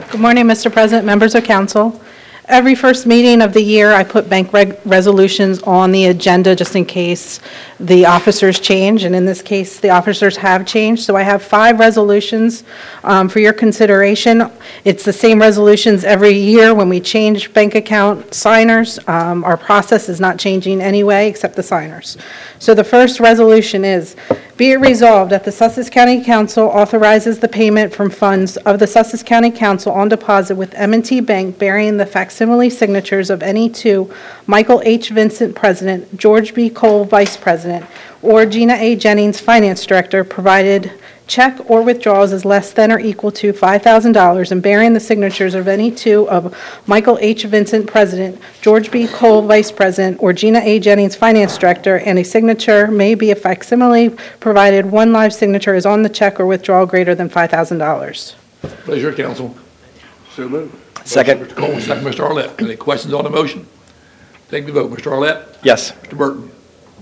Good morning, Mr. President, members of council. Every first meeting of the year, I put bank resolutions on the agenda just in case the officers change, and in this case, the officers have changed. So I have 5 resolutions for your consideration. It's the same resolutions every year when we change bank account signers. Our process is not changing anyway, except the signers. So the first resolution is, be it resolved that the Sussex County Council authorizes the payment from funds of the Sussex County Council on deposit with M&T Bank bearing the facsimile signatures of any two Michael H. Vincent, President, George B. Cole, Vice President, or Gina A. Jennings, Finance Director, provided check or withdrawals is less than or equal to $5,000 and bearing the signatures of any two of Michael H. Vincent, President, George B. Cole, Vice President, or Gina A. Jennings, Finance Director, and a signature may be a facsimile provided one live signature is on the check or withdrawal greater than $5,000. Pleasure, council. So moved. Second. Mr. Cole, second, Mr. Arlett. Any questions on the motion? Take the vote. Mr. Arlett? Yes. Mr. Burton?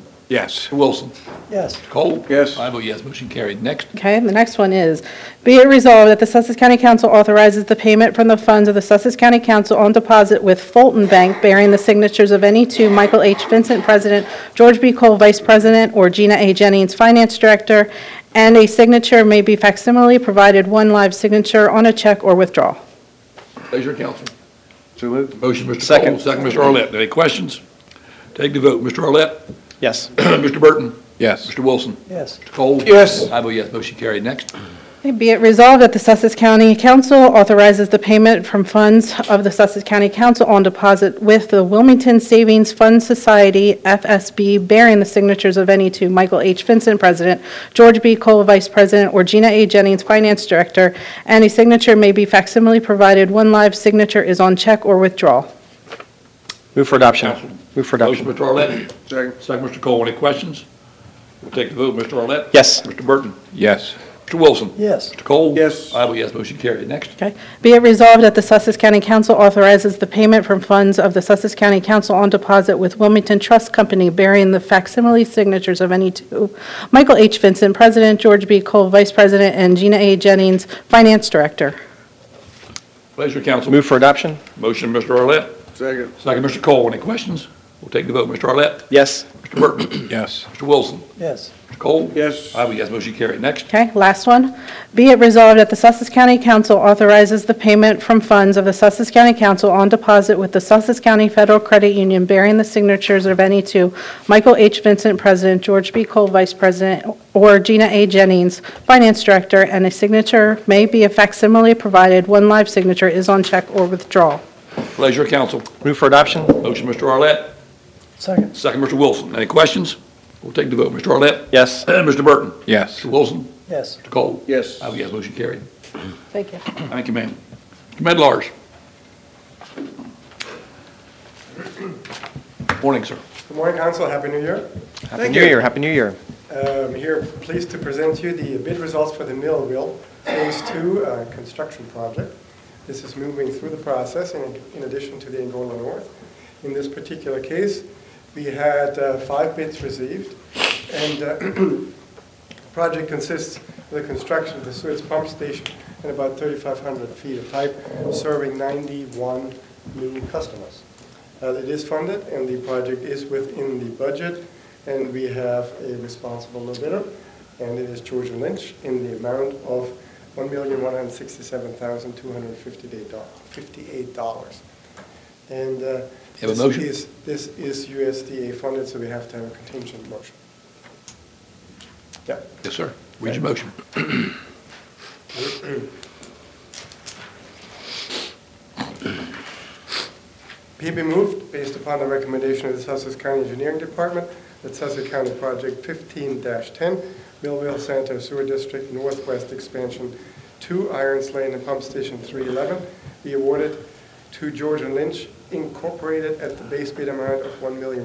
Yes. Mr. Wilson? Yes. Mr. Cole? Yes. I vote yes, motion carried. Next. Okay, the next one is, be it resolved that the Sussex County Council authorizes the payment from the funds of the Sussex County Council on deposit with Fulton Bank bearing the signatures of any two Michael H. Vincent, President, George B. Cole, Vice President, or Gina A. Jennings, Finance Director, and a signature may be facsimile provided one live signature on a check or withdrawal. Pleasure, council. So moved. Motion, Mr. Second. Cole, second, Mr. Arlett. Any questions? Take the vote. Mr. Arlett? Yes. Mr. Burton? Yes. Mr. Wilson? Yes. Mr. Cole? Yes. I vote yes, motion carried. Next. Okay, be it resolved that the Sussex County Council authorizes the payment from funds of the Sussex County Council on deposit with the Wilmington Savings Fund Society, FSB, bearing the signatures of any two Michael H. Vincent, President, George B. Cole, Vice President, or Gina A. Jennings, Finance Director, and a signature may be facsimile provided one live signature is on check or withdrawal. Move for adoption. Council. Move for Motion, adoption. Mr. Arlett. Second. Second, Mr. Cole. Any questions? We'll take the vote. Mr. Arlett? Yes. Mr. Burton? Yes. Mr. Wilson? Yes. Mr. Cole? Yes. I vote yes, motion carried. Next. Okay. Be it resolved that the Sussex County Council authorizes the payment from funds of the Sussex County Council on deposit with Wilmington Trust Company bearing the facsimile signatures of any two Michael H. Vincent, President, George B. Cole, Vice President, and Gina A. Jennings, Finance Director. Pleasure, council. Move for adoption. Motion, Mr. Arlett. Second. Second, Mr. Cole. Any questions? We'll take the vote. Mr. Arlett. Yes. Mr. Burton. Yes. Mr. Wilson. Yes. Mr. Cole. Yes. I vote yes, motion carried. Next. Okay, last one. Be it resolved that the Sussex County Council authorizes the payment from funds of the Sussex County Council on deposit with the Sussex County Federal Credit Union bearing the signatures of any two Michael H. Vincent, President, George B. Cole, Vice President, or Gina A. Jennings, Finance Director, and a signature may be a facsimile provided one live signature is on check or withdrawal. Pleasure, council. Move for adoption. Motion, Mr. Arlett. Second. Second, Mr. Wilson. Any questions? We'll take the vote. Mr. Arlett. Yes. Mr. Burton. Yes. Mr. Wilson. Yes. Mr. Cole. Yes. I vote yes, motion carried. Thank you. Thank you, ma'am. Mr. Medlars. Morning, sir. Good morning, Council. Happy New Year. Happy New Year. Happy New Year. I'm here pleased to present you the bid results for the Millville Phase 2 construction project. This is moving through the process in addition to the Angola North. In this particular case, we had 5 bids received, and the project consists of the construction of the sewage pump station and about 3,500 feet of pipe serving 91 new customers. It is funded, and the project is within the budget, and we have a responsible low bidder, and it is George & Lynch in the amount of $1,167,258. And Have a motion? this is USDA funded, so we have to have a contingent motion. Yeah. Yes, sir. Read your motion. Be moved, based upon the recommendation of the Sussex County Engineering Department, that Sussex County Project 15-10, Millville Center Sewer District Northwest Expansion 2, Irons Lane and Pump Station 311, be awarded to George & Lynch Incorporated at the base bid amount of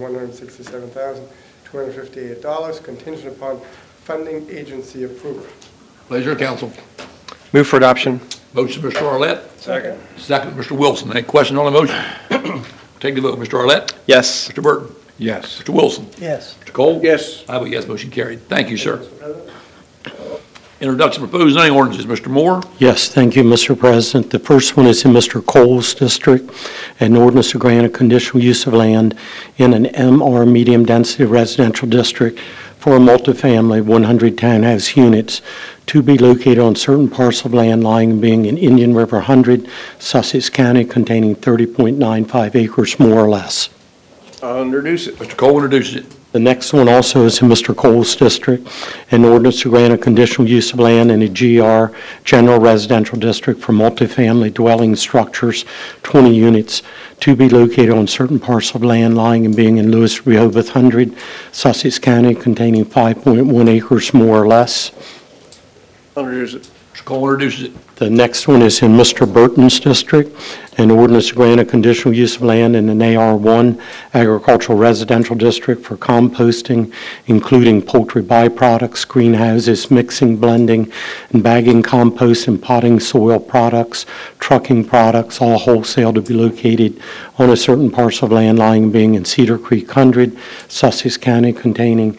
$1,167,258, contingent upon funding agency approval. Pleasure, council. Move for adoption. Motion, Mr. Arlett. Second. Second, Mr. Wilson. Any question on the motion? Take the vote. Mr. Arlett. Yes. Mr. Burton. Yes. Mr. Wilson. Yes. Mr. Cole. Yes. I vote yes, motion carried. Thank you, sir. Mr. President? Introduction of proposed zoning ordinances, Mr. Moore. Yes, thank you, Mr. President. The first one is in Mr. Cole's district, an ordinance to grant a conditional use of land in an MR medium-density residential district for a multifamily 100 townhouse units to be located on certain parcel of land lying and being in Indian River 100, Sussex County, containing 30.95 acres more or less. I'll introduce it. Mr. Cole introduces it. The next one also is in Mr. Cole's district, an ordinance to grant a conditional use of land in a GR, general residential district for multifamily dwelling structures, 20 units, to be located on certain parcel of land lying and being in Lewis Rehoboth 100, Sussex County, containing 5.1 acres more or less. I'll introduce it. Mr. Cole introduces it. The next one is in Mr. Burton's district, an ordinance to grant a conditional use of land in an AR1 agricultural residential district for composting, including poultry byproducts, greenhouses, mixing, blending, and bagging compost and potting soil products, trucking products, all wholesale to be located on a certain parcel of land lying and being in Cedar Creek 100, Sussex County, containing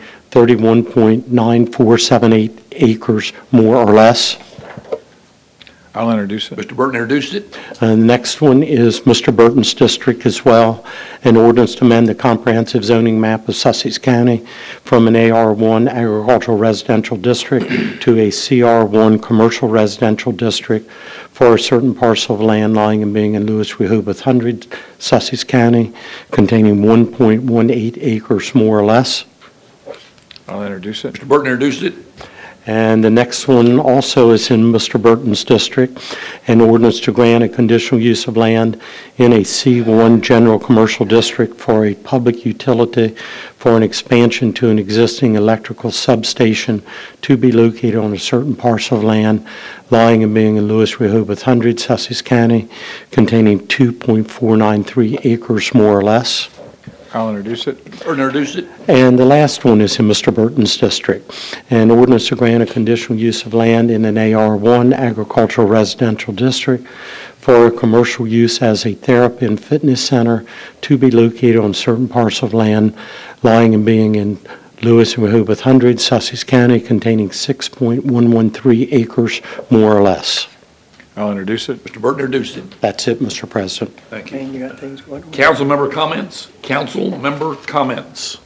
31.9478 acres more or less. I'll introduce it. Mr. Burton introduces it. The next one is Mr. Burton's district as well, an ordinance to amend the comprehensive zoning map of Sussex County from an AR1 agricultural residential district to a CR1 commercial residential district for a certain parcel of land lying and being in Lewis Rehoboth 100, Sussex County, containing 1.18 acres more or less. I'll introduce it. Mr. Burton introduces it. And the next one also is in Mr. Burton's district, an ordinance to grant a conditional use of land in a C1 general commercial district for a public utility for an expansion to an existing electrical substation to be located on a certain parcel of land lying and being in Lewis Rehoboth 100, Sussex County, containing 2.493 acres more or less. I'll introduce it. Mr. Burton introduces it. And the last one is in Mr. Burton's district, an ordinance to grant a conditional use of land in an AR1 agricultural residential district for a commercial use as a therapy and fitness center to be located on certain parcel of land lying and being in Lewis and Rehoboth 100, Sussex County, containing 6.113 acres more or less. I'll introduce it. Mr. Burton introduces it. That's it, Mr. President. Thank you. And you got things going on? Council member comments? Council member comments?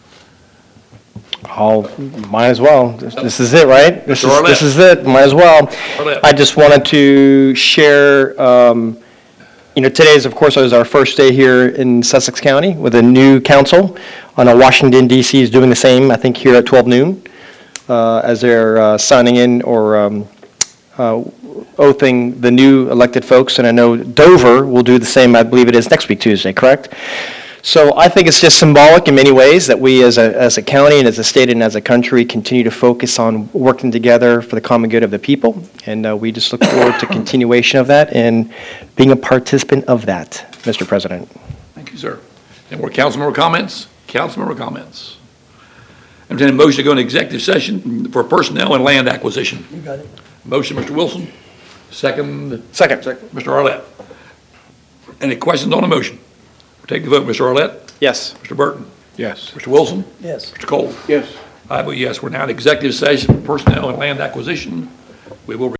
Might as well. This is it, right? This Mr. Arlett. is it. Might as well. Arlett. I just wanted to share, today is, of course, is our first day here in Sussex County with a new council. I know Washington, D.C. is doing the same, I think, here at 12 noon, as they're signing in or oathing the new elected folks. And I know Dover will do the same, I believe it is next week, Tuesday, correct? So I think it's just symbolic in many ways that we as a county and as a state and as a country continue to focus on working together for the common good of the people. And we just look forward to continuation of that and being a participant of that, Mr. President. Thank you, sir. Any more council member comments? Council member comments? Entertain a motion to go into executive session for personnel and land acquisition. You got it. Motion, Mr. Wilson. Second, Second. Mr. Arlett. Any questions on the motion? We'll take the vote. Mr. Arlett? Yes. Mr. Burton? Yes. Mr. Wilson? Yes. Mr. Cole? Yes. I vote yes. We're now in executive session, personnel and land acquisition. We will